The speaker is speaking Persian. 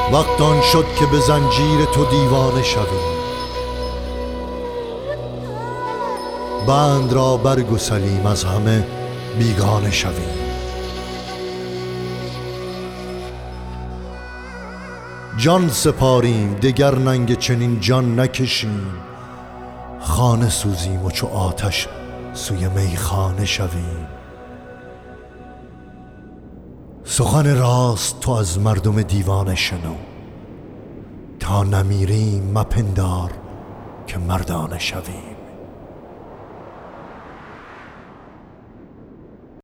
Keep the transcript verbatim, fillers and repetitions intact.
وقت آن شد که به زنجیر تو دیوانه شویم، بند را برگسلیم از همه بیگانه شویم. جان سپاریم دگر ننگ چنین جان نکشیم، خانه سوزیم و چو آتش سوی میخانه شویم. سخن راست تو از مردم دیوانه شنو، تا نمیریم مپندار که مردانه شویم.